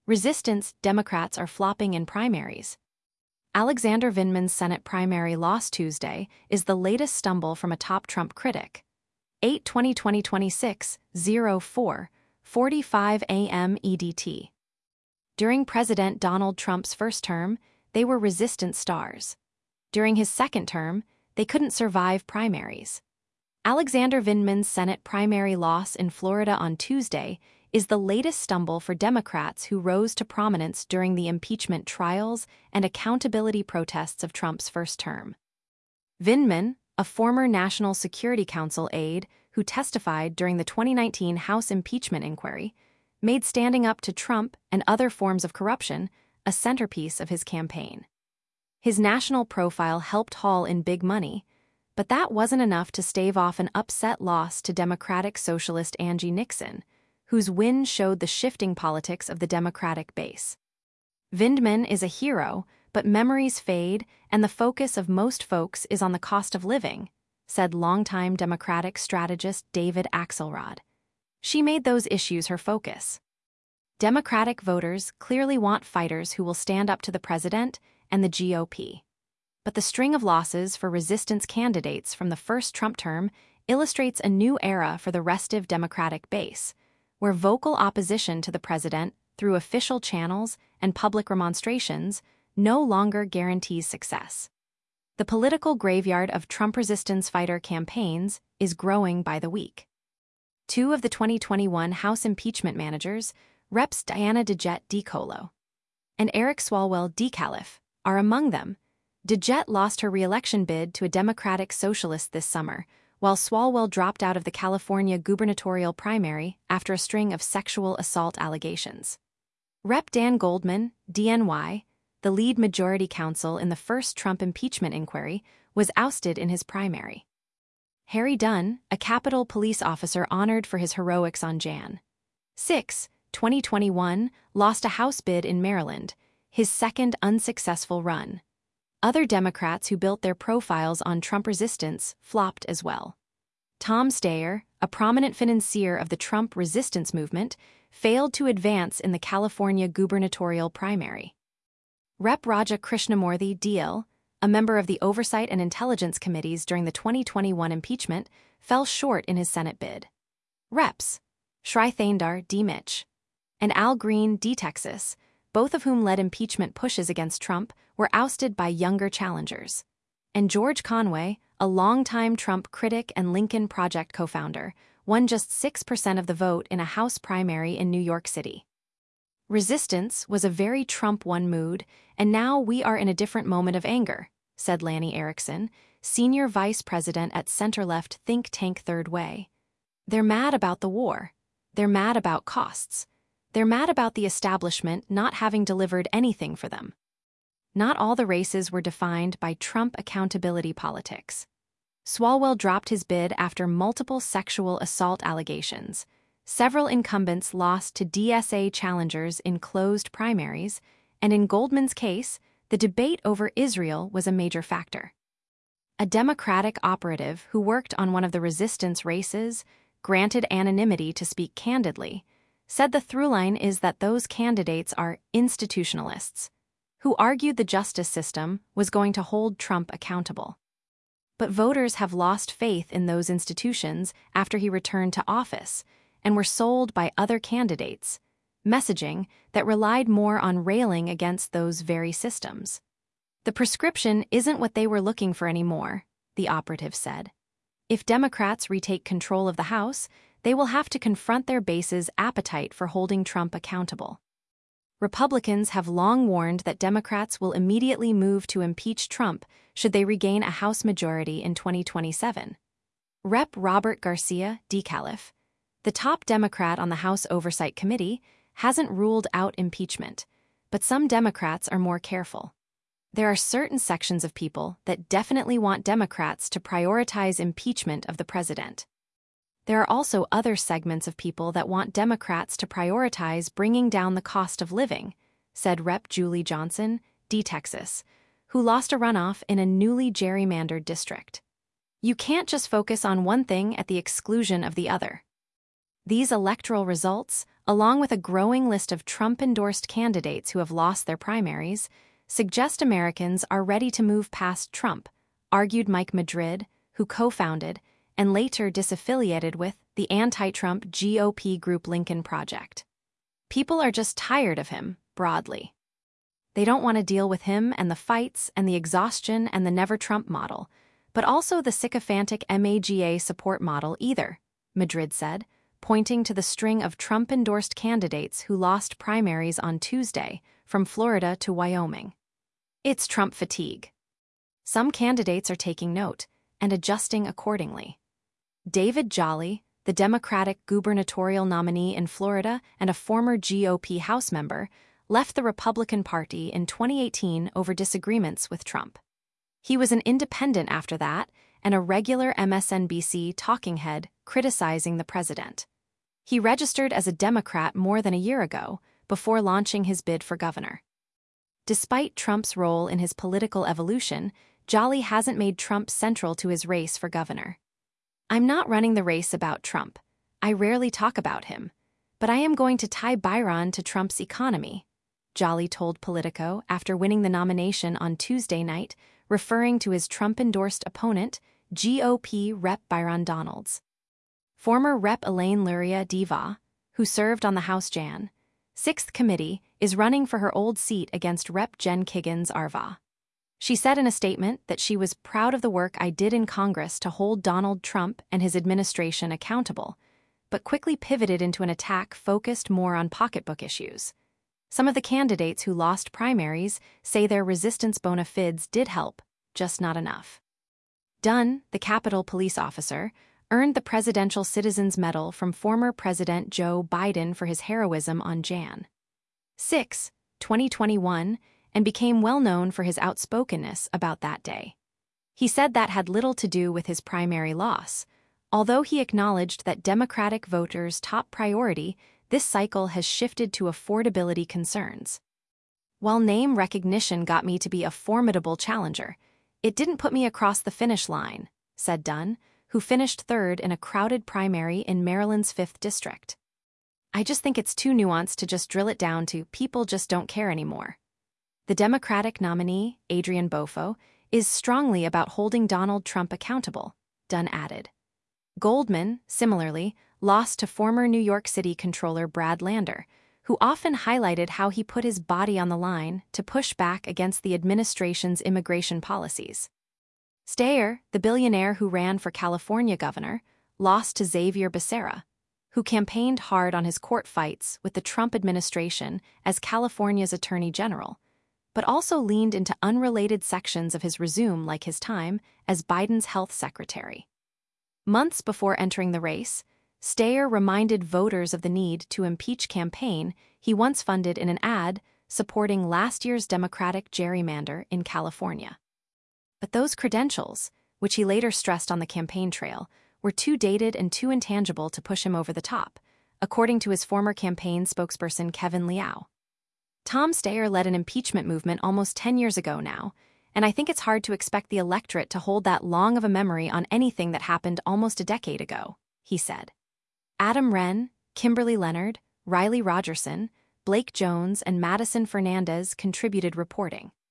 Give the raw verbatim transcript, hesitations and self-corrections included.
Resistance Democrats are flopping in primaries. Alexander Vindman's Senate primary loss Tuesday is the latest stumble from a top Trump critic. eight twenty twenty twenty-six, oh four forty-five a m E D T. During President Donald Trump's first term, they were resistance stars. During his second term, they couldn't survive primaries. Alexander Vindman's Senate primary loss in Florida on Tuesday is the latest stumble for Democrats who rose to prominence during the impeachment trials and accountability protests of Trump's first term. Vindman, a former National Security Council aide who testified during the twenty nineteen House impeachment inquiry, made standing up to Trump and other forms of corruption a centerpiece of his campaign. His national profile helped haul in big money, but that wasn't enough to stave off an upset loss to Democratic Socialist Angie Nixon, whose win showed the shifting politics of the Democratic base. Vindman is a hero, but memories fade and the focus of most folks is on the cost of living, said longtime Democratic strategist David Axelrod. She made those issues her focus. Democratic voters clearly want fighters who will stand up to the president and the G O P. But the string of losses for resistance candidates from the first Trump term illustrates a new era for the restive Democratic base, where vocal opposition to the president through official channels and public remonstrations no longer guarantees success. The political graveyard of Trump resistance fighter campaigns is growing by the week. Two of the twenty twenty-one House impeachment managers, Reps Diana DeJette DiColo and Eric Swalwell DeCalif, are among them. DeJette lost her re-election bid to a Democratic socialist this summer, while Swalwell dropped out of the California gubernatorial primary after a string of sexual assault allegations. Representative Dan Goldman, D N Y, the lead majority counsel in the first Trump impeachment inquiry, was ousted in his primary. Harry Dunn, a Capitol Police officer honored for his heroics on January sixth, twenty twenty-one, lost a House bid in Maryland, his second unsuccessful run. Other Democrats who built their profiles on Trump resistance flopped as well. Tom Steyer, a prominent financier of the Trump resistance movement, failed to advance in the California gubernatorial primary. Representative Raja Krishnamurthy D L, a member of the Oversight and Intelligence Committees during the twenty twenty-one impeachment, fell short in his Senate bid. Reps Shri Thaindar D. Mitch and Al Green D. Texas, both of whom led impeachment pushes against Trump, were ousted by younger challengers. And George Conway, a longtime Trump critic and Lincoln Project co-founder, won just six percent of the vote in a House primary in New York City. Resistance was a very Trump-won mood, and now we are in a different moment of anger, said Lanny Erickson, senior vice president at center-left think tank Third Way. They're mad about the war. They're mad about costs. They're mad about the establishment not having delivered anything for them. Not all the races were defined by Trump accountability politics. Swalwell dropped his bid after multiple sexual assault allegations. Several incumbents lost to D S A challengers in closed primaries, and in Goldman's case, the debate over Israel was a major factor. A Democratic operative who worked on one of the resistance races, granted anonymity to speak candidly, said the throughline is that those candidates are institutionalists, who argued the justice system was going to hold Trump accountable. But voters have lost faith in those institutions after he returned to office and were sold by other candidates, messaging that relied more on railing against those very systems. The prescription isn't what they were looking for anymore, the operative said. If Democrats retake control of the House, they will have to confront their base's appetite for holding Trump accountable. Republicans have long warned that Democrats will immediately move to impeach Trump should they regain a House majority in twenty twenty-seven. Representative Robert Garcia DeCalif, the top Democrat on the House Oversight Committee, hasn't ruled out impeachment, but some Democrats are more careful. There are certain sections of people that definitely want Democrats to prioritize impeachment of the president. There are also other segments of people that want Democrats to prioritize bringing down the cost of living, said Representative Julie Johnson, D. Texas, who lost a runoff in a newly gerrymandered district. You can't just focus on one thing at the exclusion of the other. These electoral results, along with a growing list of Trump-endorsed candidates who have lost their primaries, suggest Americans are ready to move past Trump, argued Mike Madrid, who co-founded and later disaffiliated with the anti-Trump G O P group Lincoln Project. People are just tired of him, broadly. They don't want to deal with him and the fights and the exhaustion and the never-Trump model, but also the sycophantic MAGA support model either, Madrid said, pointing to the string of Trump-endorsed candidates who lost primaries on Tuesday, from Florida to Wyoming. It's Trump fatigue. Some candidates are taking note and adjusting accordingly. David Jolly, the Democratic gubernatorial nominee in Florida and a former G O P House member, left the Republican Party in twenty eighteen over disagreements with Trump. He was an independent after that and a regular M S N B C talking head criticizing the president. He registered as a Democrat more than a year ago, before launching his bid for governor. Despite Trump's role in his political evolution, Jolly hasn't made Trump central to his race for governor. "I'm not running the race about Trump. I rarely talk about him. But I am going to tie Byron to Trump's economy," Jolly told Politico after winning the nomination on Tuesday night, referring to his Trump-endorsed opponent, G O P Rep Byron Donalds. Former Rep Elaine Luria Diva, who served on the House Jan sixth Committee, is running for her old seat against Rep Jen Kiggans Arva. She said in a statement that she was proud of the work I did in Congress to hold Donald Trump and his administration accountable, but quickly pivoted into an attack focused more on pocketbook issues. Some of the candidates who lost primaries say their resistance bona fides did help, just not enough. Dunn, the Capitol police officer, earned the Presidential Citizens Medal from former President Joe Biden for his heroism on January sixth, twenty twenty-one, and became well known for his outspokenness about that day. He said that had little to do with his primary loss, although he acknowledged that Democratic voters' top priority this cycle has shifted to affordability concerns. "While name recognition got me to be a formidable challenger, it didn't put me across the finish line," said Dunn, who finished third in a crowded primary in Maryland's fifth District. "I just think it's too nuanced to just drill it down to people just don't care anymore." The Democratic nominee, Adrian Bofo, is strongly about holding Donald Trump accountable, Dunn added. Goldman, similarly, lost to former New York City Controller Brad Lander, who often highlighted how he put his body on the line to push back against the administration's immigration policies. Steyer, the billionaire who ran for California governor, lost to Xavier Becerra, who campaigned hard on his court fights with the Trump administration as California's attorney general, but also leaned into unrelated sections of his resume like his time as Biden's health secretary. Months before entering the race, Steyer reminded voters of the need to impeach campaign he once funded in an ad supporting last year's Democratic gerrymander in California. But those credentials, which he later stressed on the campaign trail, were too dated and too intangible to push him over the top, according to his former campaign spokesperson Kevin Liao. Tom Steyer led an impeachment movement almost ten years ago now, and I think it's hard to expect the electorate to hold that long of a memory on anything that happened almost a decade ago, he said. Adam Wren, Kimberly Leonard, Riley Rogerson, Blake Jones, and Madison Fernandez contributed reporting.